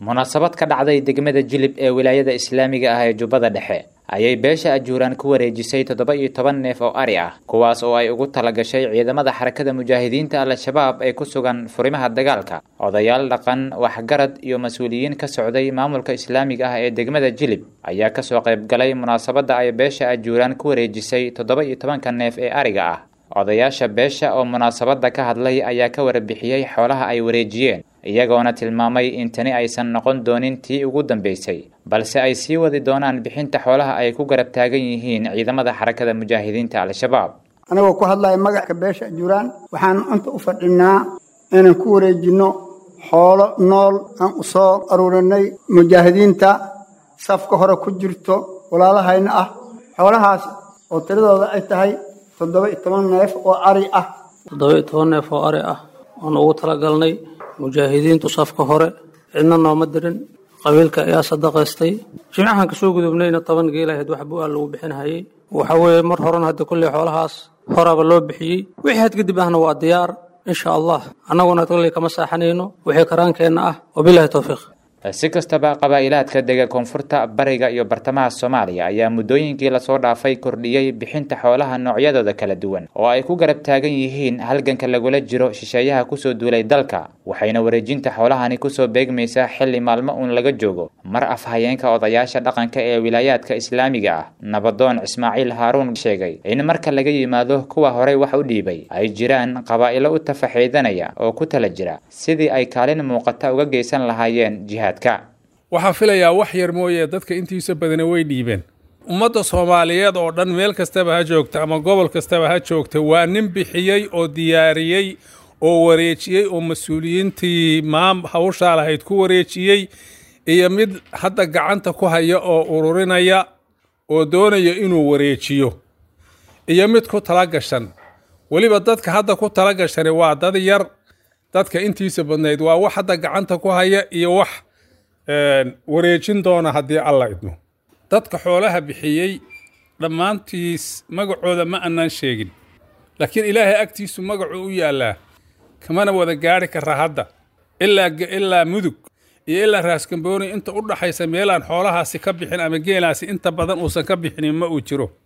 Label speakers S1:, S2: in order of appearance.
S1: munaasabad ka dhacday degmada Jilib ee wilaayada Islaamiga ah ee Jubbada Dhexe ayay beesha ajuuraan ku wareejisay 17 neef oo ari ah kuwaas oo ay ugu talagashay ciidamada xarakada mujaahidiinta al-shabaab ee ku sugan furimaha dagaalka odayaal dhaqan waxgarad iyo mas'uuliyiin ka socday maamulka Islaamiga ah ee degmada Jilib ayaa ka soo qayb galay munaasabada ay beesha ajuuraan ku wareejisay 17 neef ee ariga ah odayaasha beesha oo munaasabada ka hadlay ayaa ka warbixiyay xoolaha ay wareejiyeen iyagoona tilmaamay in tani aysan noqon doonin tii ugu dambeysay balse ay sii wadi doonaan bixinta xoolaha ay ku garab taagan yihiin ciidamada xarakada mujaahidiinta al-shabaab
S2: anagoo ku hadlaya magaca beesha ajuuraan waxaan inta u fadhinaa inaan ku wareejino xoolo nool aan u soo aruurinay mujaahidiinta safka hore ku jirto walaalahayna ah xoolahaas oo tiradooda ay tahay 17 neef oo ari ah
S3: 17 neef oo ari ah oo ugu talagalnay mujaahidiintu safka hore cidna nooma dirin qabiilka ayaa sadaqaystay jimcahan ka soo gudubnayna 10 geel ahayd wax buu lagu bixinayay waxa weeye mar horena hadda kulli xoolahaas horaba loo bixiyay wixii had kadib ahna waa diyaar insha Allah annaguna tagli kama saaxanayno wixii karaankeenna ah wabillahi tawfiiq
S1: si kastaba qabaa'ilaadka dega koonfurta bariga iyo bartamaha Soomaaliya ayaa muddooyinkii la soo dhaafay kordhiyay bixinta xoolaha noocyadooda kala duwan oo ay ku garab taagan yihiin halganka lagula jiro shisheeyaha ku soo duulay dalka waxayna wareejinta xoolahani ku soo beegmaysaa xilli maalmo uun laga joogo mar afhayeenka odayaasha dhaqanka ee wilaayadka Islaamiga ah Nabadoon Ismaaciil Haaruun sheegay in marka laga yimaado kuwa hore wax u dhiibay ay jiraan qabaa'ilo u tafaxiidanaya oo ku tala jira sidii ay kaalin muuqata uga geysan lahaayeen jihad
S4: waxaa filayaa wax yar mooye dadka intiisa badan way dhiibeen ummadda Soomaaliyeed oo dhan meel kastaba ha joogto ama gobol kastaba ha joogto waa nin bixiyay oo diyaariyay oo wareejiyay oo mas'uuliyiintii hawsha lahayd ku wareejiyay iyo mid hadda gacanta ku haya oo ururinaya oo doonaya inuu wareejiyo iyo mid ku tala gashan waliba dadka hadda ku tala gashan waa dad yar dadka intiisa badnayd waa wax hadda gacanta ku haya iyo wax wareejin doona haddii alla idmo dadka xoolaha bixiyay dhammaantiis magacooda ma aanan sheegin laakiin ilaahay agtiisu magacu u yaalaa kamana wada gaari karaa hadda ilaa mudug iyo ilaa raaskambooni inta u dhaxaysa meelaan xoolahaasi ka bixin ama geelaasi inta badan uusan ka bixinin ma uu jiro